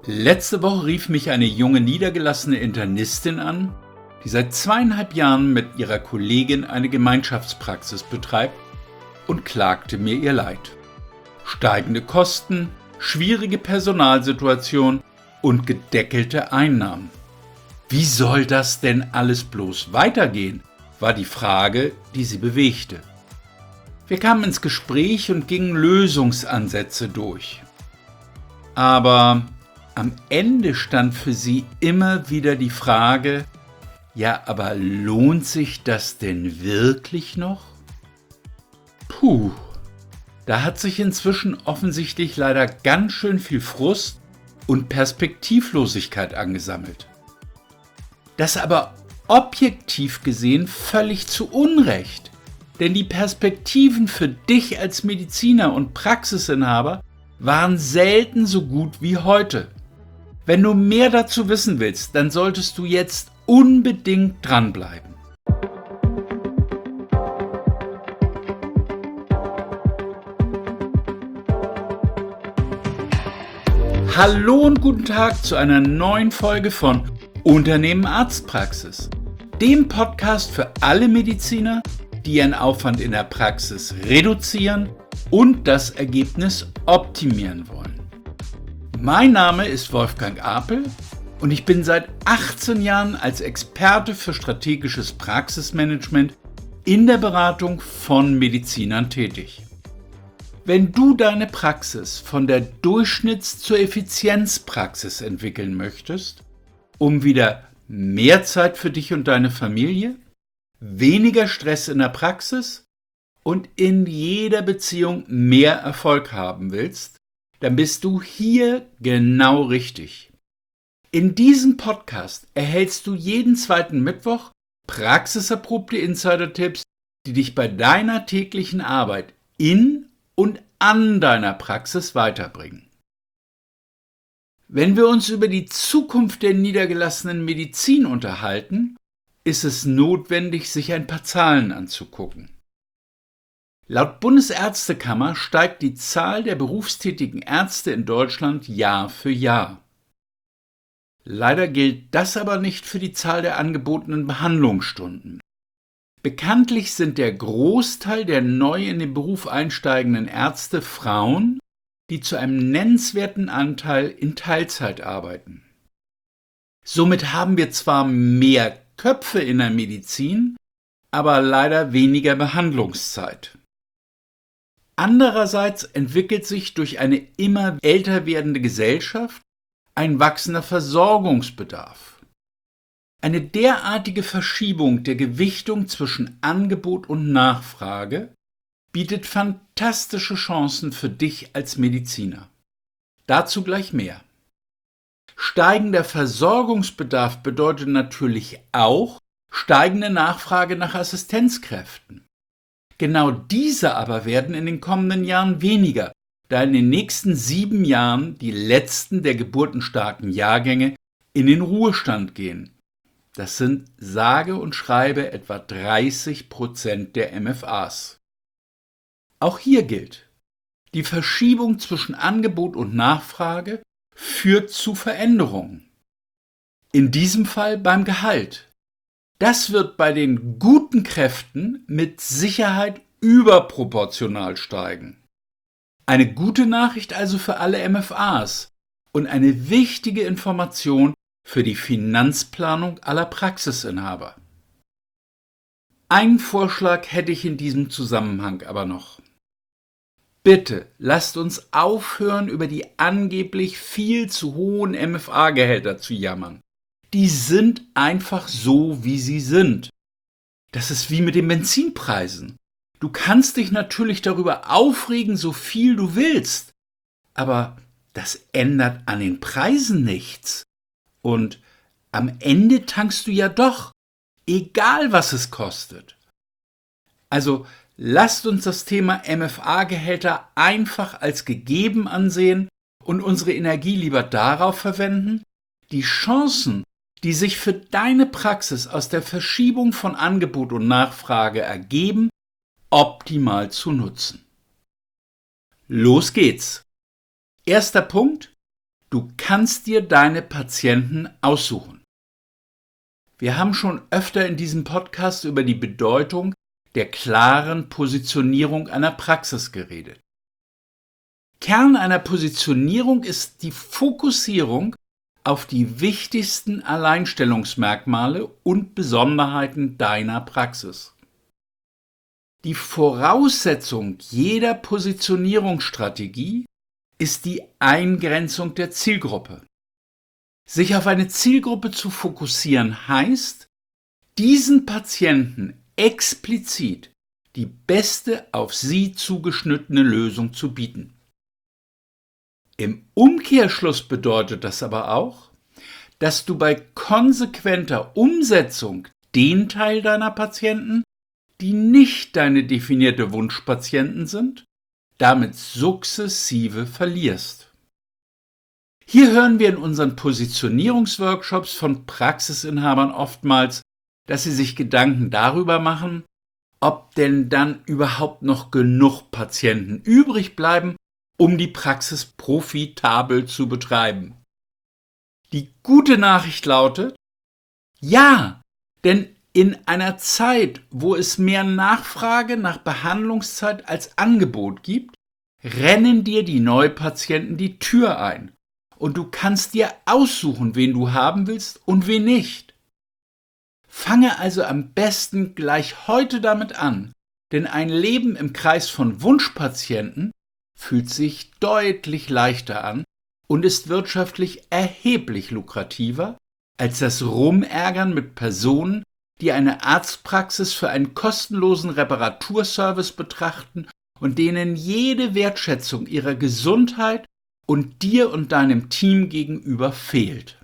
Letzte Woche rief mich eine junge niedergelassene Internistin an, die seit 2,5 Jahren mit ihrer Kollegin eine Gemeinschaftspraxis betreibt und klagte mir ihr Leid. Steigende Kosten, schwierige Personalsituation und gedeckelte Einnahmen. Wie soll das denn alles bloß weitergehen, war die Frage, die sie bewegte. Wir kamen ins Gespräch und gingen Lösungsansätze durch. Aber am Ende stand für sie immer wieder die Frage, ja, aber lohnt sich das denn wirklich noch? Puh, da hat sich inzwischen offensichtlich leider ganz schön viel Frust und Perspektivlosigkeit angesammelt. Das aber objektiv gesehen völlig zu Unrecht, denn die Perspektiven für dich als Mediziner und Praxisinhaber waren selten so gut wie heute. Wenn du mehr dazu wissen willst, dann solltest du jetzt unbedingt dranbleiben. Hallo und guten Tag zu einer neuen Folge von Unternehmen Arztpraxis, dem Podcast für alle Mediziner, die ihren Aufwand in der Praxis reduzieren und das Ergebnis optimieren wollen. Mein Name ist Wolfgang Apel und ich bin seit 18 Jahren als Experte für strategisches Praxismanagement in der Beratung von Medizinern tätig. Wenn du deine Praxis von der Durchschnitts- zur Effizienzpraxis entwickeln möchtest, um wieder mehr Zeit für dich und deine Familie, weniger Stress in der Praxis und in jeder Beziehung mehr Erfolg haben willst, dann bist du hier genau richtig. In diesem Podcast erhältst du jeden zweiten Mittwoch praxiserprobte Insider-Tipps, die dich bei deiner täglichen Arbeit in und an deiner Praxis weiterbringen. Wenn wir uns über die Zukunft der niedergelassenen Medizin unterhalten, ist es notwendig, sich ein paar Zahlen anzugucken. Laut Bundesärztekammer steigt die Zahl der berufstätigen Ärzte in Deutschland Jahr für Jahr. Leider gilt das aber nicht für die Zahl der angebotenen Behandlungsstunden. Bekanntlich sind der Großteil der neu in den Beruf einsteigenden Ärzte Frauen, die zu einem nennenswerten Anteil in Teilzeit arbeiten. Somit haben wir zwar mehr Köpfe in der Medizin, aber leider weniger Behandlungszeit. Andererseits entwickelt sich durch eine immer älter werdende Gesellschaft ein wachsender Versorgungsbedarf. Eine derartige Verschiebung der Gewichtung zwischen Angebot und Nachfrage bietet fantastische Chancen für dich als Mediziner. Dazu gleich mehr. Steigender Versorgungsbedarf bedeutet natürlich auch steigende Nachfrage nach Assistenzkräften. Genau diese aber werden in den kommenden Jahren weniger, da in den nächsten 7 Jahren die letzten der geburtenstarken Jahrgänge in den Ruhestand gehen. Das sind sage und schreibe etwa 30% der MFAs. Auch hier gilt, die Verschiebung zwischen Angebot und Nachfrage führt zu Veränderungen. In diesem Fall beim Gehalt. Das wird bei den guten Kräften mit Sicherheit überproportional steigen. Eine gute Nachricht also für alle MFAs und eine wichtige Information für die Finanzplanung aller Praxisinhaber. Einen Vorschlag hätte ich in diesem Zusammenhang aber noch. Bitte lasst uns aufhören, über die angeblich viel zu hohen MFA-Gehälter zu jammern. Die sind einfach so, wie sie sind. Das ist wie mit den Benzinpreisen. Du kannst dich natürlich darüber aufregen, so viel du willst, aber das ändert an den Preisen nichts. Und am Ende tankst du ja doch, egal was es kostet. Also lasst uns das Thema MFA-Gehälter einfach als gegeben ansehen und unsere Energie lieber darauf verwenden, die Chancen, die sich für deine Praxis aus der Verschiebung von Angebot und Nachfrage ergeben, optimal zu nutzen. Los geht's! Erster Punkt: Du kannst dir deine Patienten aussuchen. Wir haben schon öfter in diesem Podcast über die Bedeutung der klaren Positionierung einer Praxis geredet. Kern einer Positionierung ist die Fokussierung auf die wichtigsten Alleinstellungsmerkmale und Besonderheiten deiner Praxis. Die Voraussetzung jeder Positionierungsstrategie ist die Eingrenzung der Zielgruppe. Sich auf eine Zielgruppe zu fokussieren heißt, diesen Patienten explizit die beste auf sie zugeschnittene Lösung zu bieten. Im Umkehrschluss bedeutet das aber auch, dass du bei konsequenter Umsetzung den Teil deiner Patienten, die nicht deine definierte Wunschpatienten sind, damit sukzessive verlierst. Hier hören wir in unseren Positionierungsworkshops von Praxisinhabern oftmals, dass sie sich Gedanken darüber machen, ob denn dann überhaupt noch genug Patienten übrig bleiben, um die Praxis profitabel zu betreiben. Die gute Nachricht lautet, ja, denn in einer Zeit, wo es mehr Nachfrage nach Behandlungszeit als Angebot gibt, rennen dir die Neupatienten die Tür ein und du kannst dir aussuchen, wen du haben willst und wen nicht. Fange also am besten gleich heute damit an, denn ein Leben im Kreis von Wunschpatienten fühlt sich deutlich leichter an und ist wirtschaftlich erheblich lukrativer als das Rumärgern mit Personen, die eine Arztpraxis für einen kostenlosen Reparaturservice betrachten und denen jede Wertschätzung ihrer Gesundheit und dir und deinem Team gegenüber fehlt.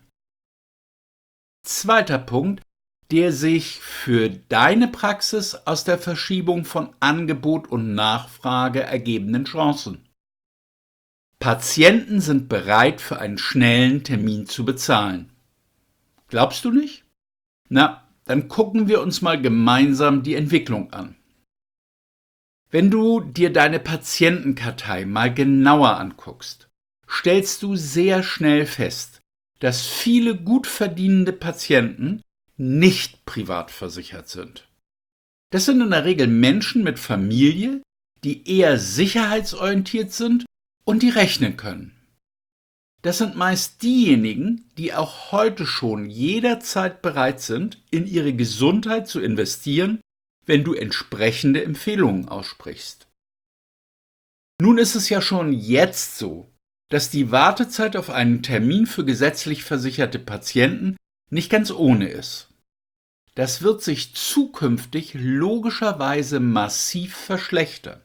Zweiter Punkt, der sich für deine Praxis aus der Verschiebung von Angebot und Nachfrage ergebenden Chancen. Patienten sind bereit, für einen schnellen Termin zu bezahlen. Glaubst du nicht? Na, dann gucken wir uns mal gemeinsam die Entwicklung an. Wenn du dir deine Patientenkartei mal genauer anguckst, stellst du sehr schnell fest, dass viele gut verdienende Patienten nicht privat versichert sind. Das sind in der Regel Menschen mit Familie, die eher sicherheitsorientiert sind und die rechnen können. Das sind meist diejenigen, die auch heute schon jederzeit bereit sind, in ihre Gesundheit zu investieren, wenn du entsprechende Empfehlungen aussprichst. Nun ist es ja schon jetzt so, dass die Wartezeit auf einen Termin für gesetzlich versicherte Patienten nicht ganz ohne ist. Das wird sich zukünftig logischerweise massiv verschlechtern.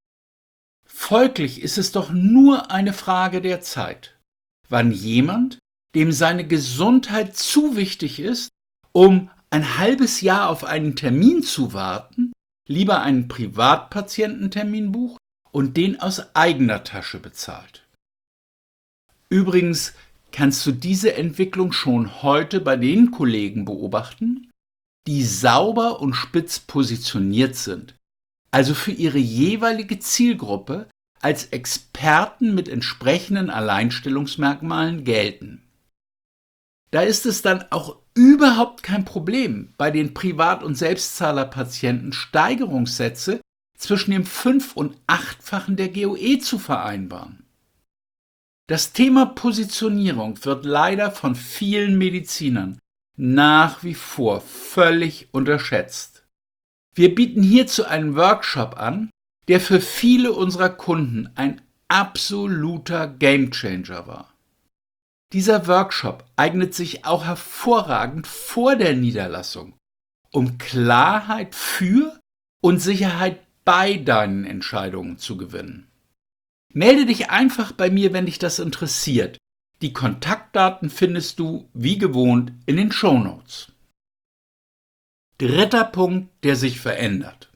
Folglich ist es doch nur eine Frage der Zeit, wann jemand, dem seine Gesundheit zu wichtig ist, um ein halbes Jahr auf einen Termin zu warten, lieber einen Privatpatiententermin bucht und den aus eigener Tasche bezahlt. Übrigens kannst du diese Entwicklung schon heute bei den Kollegen beobachten, die sauber und spitz positioniert sind, also für ihre jeweilige Zielgruppe als Experten mit entsprechenden Alleinstellungsmerkmalen gelten. Da ist es dann auch überhaupt kein Problem, bei den Privat- und Selbstzahlerpatienten Steigerungssätze zwischen dem 5- und 8-fachen der GOE zu vereinbaren. Das Thema Positionierung wird leider von vielen Medizinern nach wie vor völlig unterschätzt. Wir bieten hierzu einen Workshop an, der für viele unserer Kunden ein absoluter Gamechanger war. Dieser Workshop eignet sich auch hervorragend vor der Niederlassung, um Klarheit für und Sicherheit bei deinen Entscheidungen zu gewinnen. Melde dich einfach bei mir, wenn dich das interessiert. Die Kontaktdaten findest du, wie gewohnt, in den Shownotes. Dritter Punkt, der sich verändert.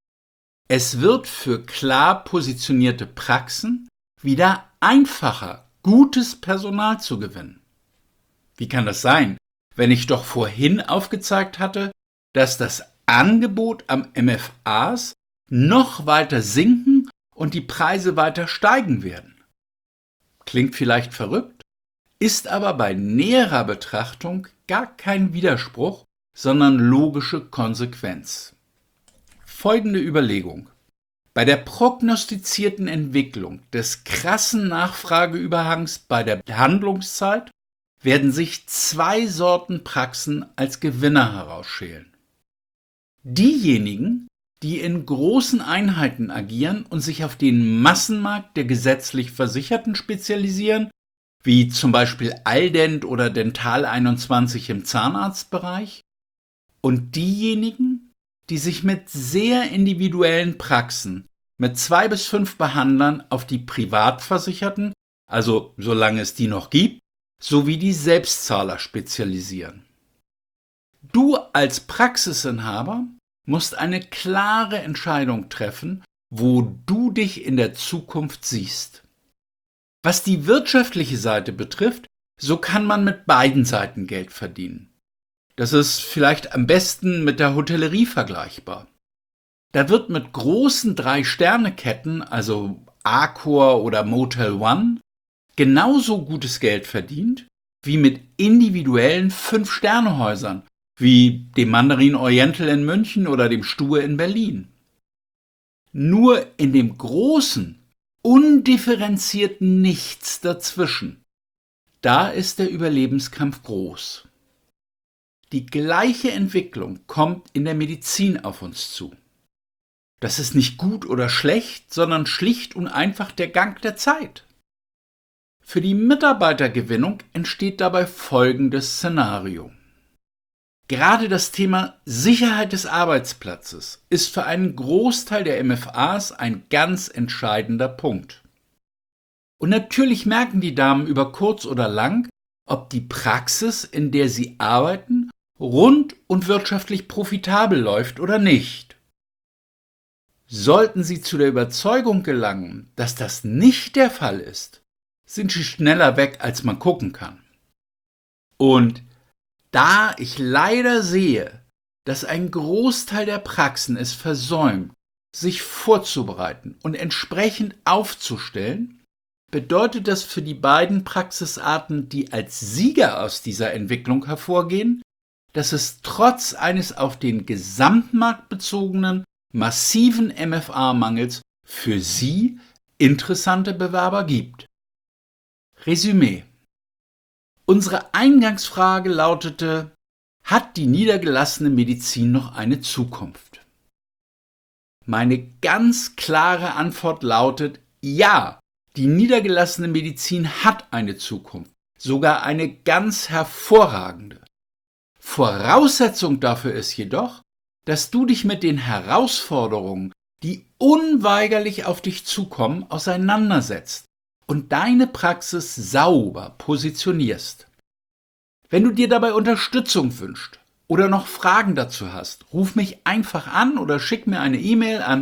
Es wird für klar positionierte Praxen wieder einfacher, gutes Personal zu gewinnen. Wie kann das sein, wenn ich doch vorhin aufgezeigt hatte, dass das Angebot am MFAs noch weiter sinken und die Preise weiter steigen werden? Klingt vielleicht verrückt? ist aber bei näherer Betrachtung gar kein Widerspruch, sondern logische Konsequenz. Folgende Überlegung. Bei der prognostizierten Entwicklung des krassen Nachfrageüberhangs bei der Behandlungszeit werden sich 2 Sorten Praxen als Gewinner herausschälen. Diejenigen, die in großen Einheiten agieren und sich auf den Massenmarkt der gesetzlich Versicherten spezialisieren, wie zum Beispiel Aldent oder Dental 21 im Zahnarztbereich, und diejenigen, die sich mit sehr individuellen Praxen mit 2 bis 5 Behandlern auf die Privatversicherten, also solange es die noch gibt, sowie die Selbstzahler spezialisieren. Du als Praxisinhaber musst eine klare Entscheidung treffen, wo du dich in der Zukunft siehst. Was die wirtschaftliche Seite betrifft, so kann man mit beiden Seiten Geld verdienen. Das ist vielleicht am besten mit der Hotellerie vergleichbar. Da wird mit großen 3-Sterne-Ketten, also Accor oder Motel One, genauso gutes Geld verdient wie mit individuellen 5-Sterne-Häusern, wie dem Mandarin Oriental in München oder dem Stue in Berlin. Nur in dem großen, undifferenzierten Nichts dazwischen, da ist der Überlebenskampf groß. Die gleiche Entwicklung kommt in der Medizin auf uns zu. Das ist nicht gut oder schlecht, sondern schlicht und einfach der Gang der Zeit. Für die Mitarbeitergewinnung entsteht dabei folgendes Szenario. Gerade das Thema Sicherheit des Arbeitsplatzes ist für einen Großteil der MFAs ein ganz entscheidender Punkt. Und natürlich merken die Damen über kurz oder lang, ob die Praxis, in der sie arbeiten, rund und wirtschaftlich profitabel läuft oder nicht. Sollten sie zu der Überzeugung gelangen, dass das nicht der Fall ist, sind sie schneller weg, als man gucken kann. Und da ich leider sehe, dass ein Großteil der Praxen es versäumt, sich vorzubereiten und entsprechend aufzustellen, bedeutet das für die beiden Praxisarten, die als Sieger aus dieser Entwicklung hervorgehen, dass es trotz eines auf den Gesamtmarkt bezogenen, massiven MFA-Mangels für sie interessante Bewerber gibt. Resümee. Unsere Eingangsfrage lautete: Hat die niedergelassene Medizin noch eine Zukunft? Meine ganz klare Antwort lautet: Ja, die niedergelassene Medizin hat eine Zukunft, sogar eine ganz hervorragende. Voraussetzung dafür ist jedoch, dass du dich mit den Herausforderungen, die unweigerlich auf dich zukommen, auseinandersetzt und deine Praxis sauber positionierst. Wenn du dir dabei Unterstützung wünschst oder noch Fragen dazu hast, ruf mich einfach an oder schick mir eine E-Mail an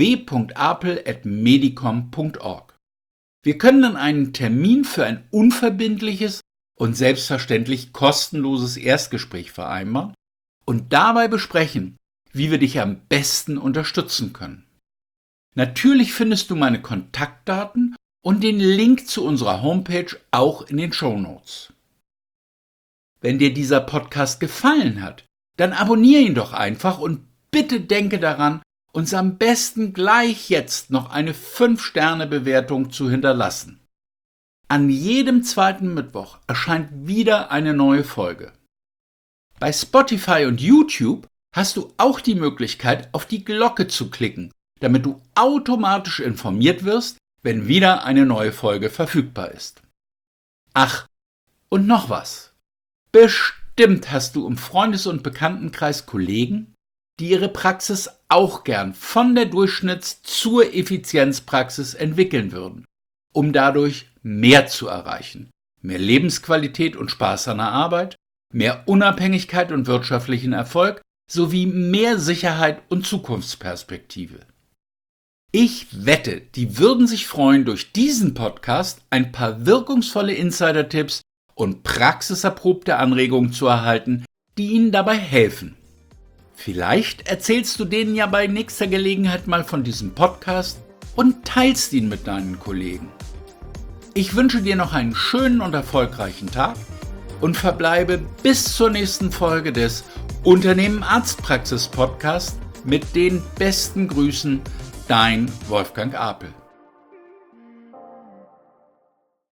w.apel@medicom.org. Wir können dann einen Termin für ein unverbindliches und selbstverständlich kostenloses Erstgespräch vereinbaren und dabei besprechen, wie wir dich am besten unterstützen können. Natürlich findest du meine Kontaktdaten und den Link zu unserer Homepage auch in den Shownotes. Wenn dir dieser Podcast gefallen hat, dann abonniere ihn doch einfach und bitte denke daran, uns am besten gleich jetzt noch eine 5-Sterne-Bewertung zu hinterlassen. An jedem 2. Mittwoch erscheint wieder eine neue Folge. Bei Spotify und YouTube hast du auch die Möglichkeit, auf die Glocke zu klicken, damit du automatisch informiert wirst, wenn wieder eine neue Folge verfügbar ist. Ach, und noch was. Bestimmt hast du im Freundes- und Bekanntenkreis Kollegen, die ihre Praxis auch gern von der Durchschnitts- zur Effizienzpraxis entwickeln würden, um dadurch mehr zu erreichen. Mehr Lebensqualität und Spaß an der Arbeit, mehr Unabhängigkeit und wirtschaftlichen Erfolg sowie mehr Sicherheit und Zukunftsperspektive. Ich wette, die würden sich freuen, durch diesen Podcast ein paar wirkungsvolle Insider-Tipps und praxiserprobte Anregungen zu erhalten, die ihnen dabei helfen. Vielleicht erzählst du denen ja bei nächster Gelegenheit mal von diesem Podcast und teilst ihn mit deinen Kollegen. Ich wünsche dir noch einen schönen und erfolgreichen Tag und verbleibe bis zur nächsten Folge des Unternehmen Arztpraxis Podcast mit den besten Grüßen, dein Wolfgang Apel.